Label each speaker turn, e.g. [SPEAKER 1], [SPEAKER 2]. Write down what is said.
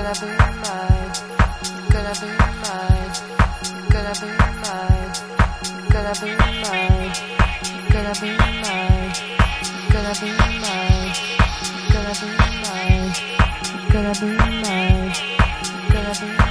[SPEAKER 1] Gonna be mine. Gonna be mine. Gonna be mine. Gonna be mine. Gonna be mine. Gonna be mine. Gonna be mine. Gonna be mine. Gonna be